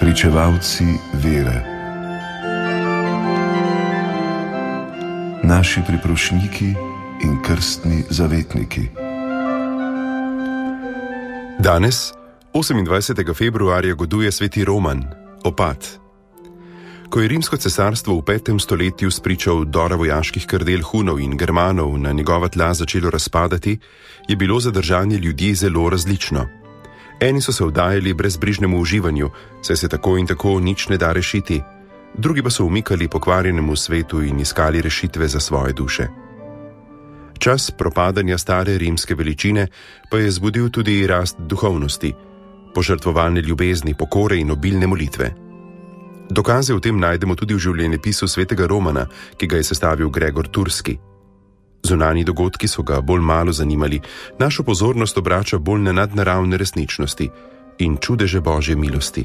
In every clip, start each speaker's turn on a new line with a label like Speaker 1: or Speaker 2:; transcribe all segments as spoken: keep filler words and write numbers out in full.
Speaker 1: pričevalci vere, naši priprošniki in krstni zavetniki.
Speaker 2: Danes, osemindvajsetega februarja, goduje sveti Roman, opat. Ko je rimsko cesarstvo v petem stoletju spričal dora vojaških krdel Hunov in Germanov na njegova tla začelo razpadati, je bilo zadržanje ljudi zelo različno. Eni so se vdajali brezbrižnemu uživanju, saj se tako in tako nič ne da rešiti, drugi pa so umikali pokvarjenemu svetu in iskali rešitve za svoje duše. Čas propadanja stare rimske veličine pa je zbudil tudi rast duhovnosti, požrtvovalne ljubezni, pokore in obilne molitve. Dokaze o tem najdemo tudi v življenjepisu svetega Romana, ki ga je sestavil Gregor Turski. Zunanji dogodki so ga bolj malo zanimali, našo pozornost obrača bolj na nadnaravne resničnosti in čudeže Božje milosti.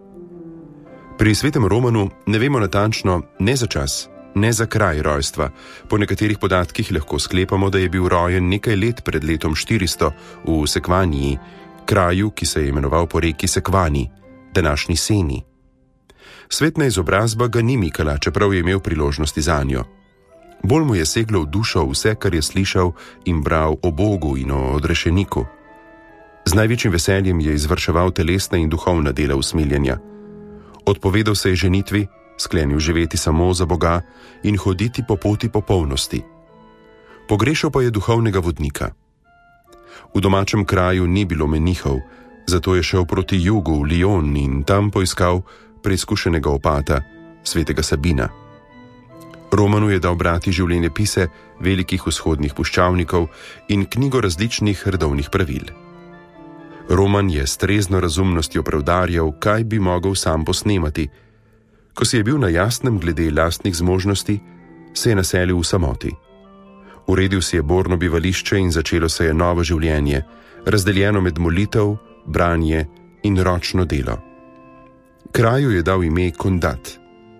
Speaker 2: Pri svetem Romanu ne vemo natančno ne za čas, ne za kraj rojstva. Po nekaterih podatkih lahko sklepamo, da je bil rojen nekaj let pred letom štiristo v Sekvaniji, kraju, ki se je imenoval po reki Sekvani, današnji Seni. Svetna izobrazba ga ni mikala, čeprav je imel priložnosti zanjo. Bolj mu je seglo v dušo vse, kar je slišal in bral o Bogu in o odrešeniku. Z največjim veseljem je izvrševal telesna in duhovna dela usmiljenja. Odpovedal se je ženitvi, sklenil živeti samo za Boga in hoditi po poti popolnosti. Pogrešal pa je duhovnega vodnika. V domačem kraju ni bilo menihov, zato je šel proti jugu v Lyon in tam poiskal preizkušenega opata, svetega Sabina. Romanu je dal brati življenjepise velikih vzhodnih puščavnikov in knjigo različnih redovnih pravil. Roman je s trezno razumnostjo preudarjal, kaj bi mogel sam posnemati. Ko si je bil na jasnem glede lastnih zmožnosti, se je naselil v samoti. Uredil si je borno bivališče in začelo se je novo življenje, razdeljeno med molitev, branje in ročno delo. Kraju je dal ime Kondat.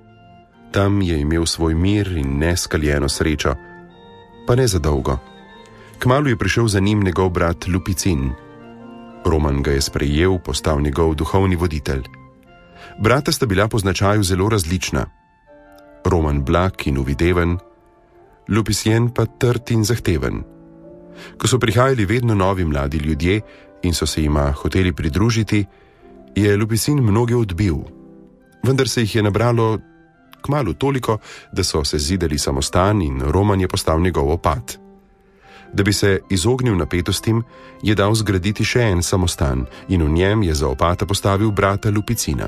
Speaker 2: Tam je imel svoj mir in neskaljeno srečo, pa ne za dolgo. Kmalu je prišel za njim njegov brat Lupicin. Roman ga je sprejel, postal njegov duhovni voditelj. Brata sta bila po značaju zelo različna. Roman blag in uvideven, Lupicien pa trd in zahteven. Ko so prihajali vedno novi mladi ljudje in so se jima hoteli pridružiti, je Lupicin mnoge odbil, vendar se jih je nabralo kmalu toliko, da so se zidali samostan in Roman je postal njegov opat. Da bi se izognil napetostim, je dal zgraditi še en samostan in v njem je za opata postavil brata Lupicina.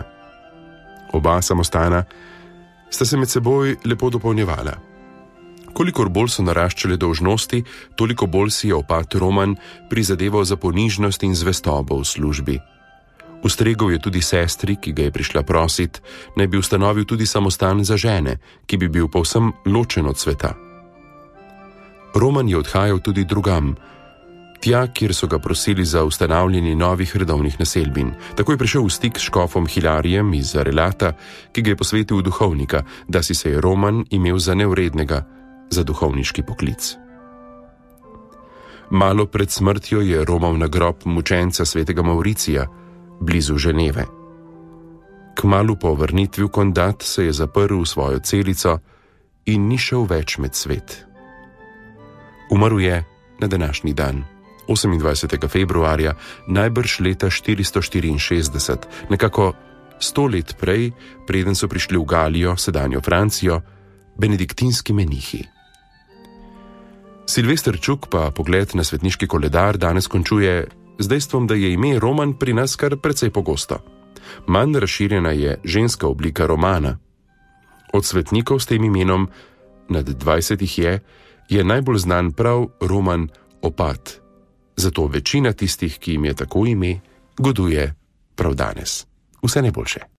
Speaker 2: Oba samostana sta se med seboj lepo dopolnjevala. Kolikor bolj so naraščale dolžnosti, toliko bolj si je opat Roman prizadeval za ponižnost in zvestobo v službi. Ustregel je tudi sestri, ki ga je prišla prosit, naj bi ustanovil tudi samostan za žene, ki bi bil povsem ločen od sveta. Roman je odhajal tudi drugam, tja, kjer so ga prosili za ustanavljanje novih redovnih naselbin. Tako je prišel v stik s škofom Hilarijem iz Arelata, ki ga je posvetil v duhovnika, da si se je Roman imel za nevrednega za duhovniški poklic. Malo pred smrtjo je romal na grob mučenca svetega Mauricija, blizu Ženeve. Kmalu po vrnitvi v Kondat se je zaprl v svojo celico in ni šel več med svet. Umrl je na današnji dan, osemindvajsetega februarja, najbrž leta štiristo štiriinšestdeset, nekako sto let prej, preden so prišli v Galijo, sedanjo Francijo, benediktinski menihi. Silvester Čuk pa pogled na svetniški koledar danes končuje z dejstvom, da je ime Roman pri nas kar precej pogosto. Manj razširjena je ženska oblika Romana. Od svetnikov s tem imenom, nad dvajsetih je, je najbolj znan prav Roman opat. Zato večina tistih, ki jim je tako ime, goduje prav danes. Vse najboljše.